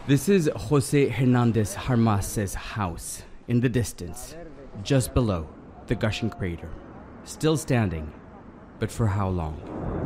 This is Jose Hernandez Harmas's house in the distance, just below the gushing crater. Still standing, but for how long?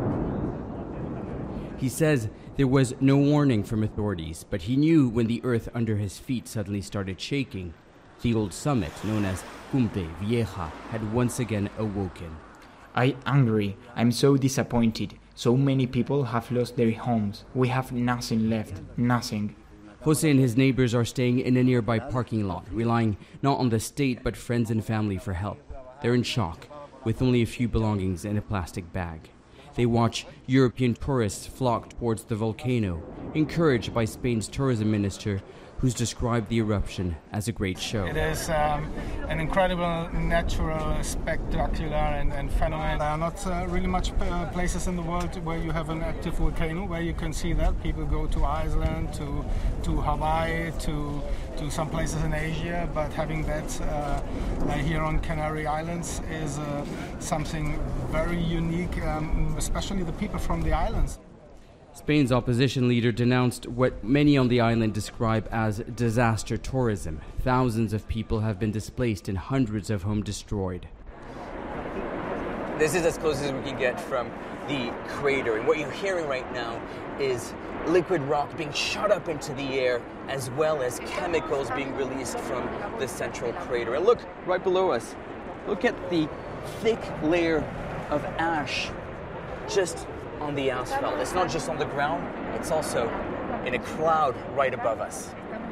He says there was no warning from authorities, but he knew when the earth under his feet suddenly started shaking. The old summit, known as Cumbre Vieja, had once again awoken. I'm angry. I'm so disappointed. So many people have lost their homes. We have nothing left. Nothing. Jose and his neighbors are staying in a nearby parking lot, relying not on the state but friends and family for help. They're in shock, with only a few belongings in a plastic bag. They watch European tourists flock towards the volcano, encouraged by Spain's tourism minister, who's described the eruption as a great show. It is an incredible natural, spectacular and phenomenon. There are not really much places in the world where you have an active volcano, where you can see that. People go to Iceland, to Hawaii, to some places in Asia, but having that here on Canary Islands is something very unique, especially the people from the islands. Spain's opposition leader denounced what many on the island describe as disaster tourism. Thousands of people have been displaced and hundreds of homes destroyed. This is as close as we can get from the crater, and what you're hearing right now is liquid rock being shot up into the air, as well as chemicals being released from the central crater. And look right below us. Look at the thick layer of ash just on the asphalt. It's not just on the ground, it's also in a cloud right above us.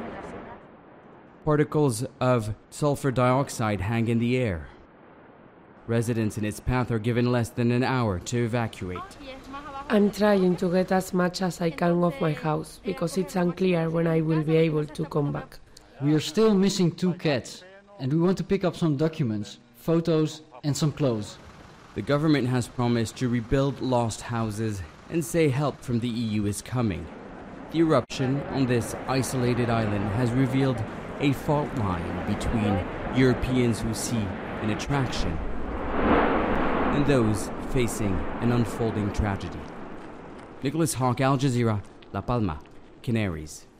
Particles of sulfur dioxide hang in the air. Residents in its path are given less than an hour to evacuate. I'm trying to get as much as I can off my house because it's unclear when I will be able to come back. We are still missing 2 cats, and we want to pick up some documents, photos, and some clothes. The government has promised to rebuild lost houses and say help from the EU is coming. The eruption on this isolated island has revealed a fault line between Europeans who see an attraction and those facing an unfolding tragedy. Nicholas Hawke, Al Jazeera, La Palma, Canaries.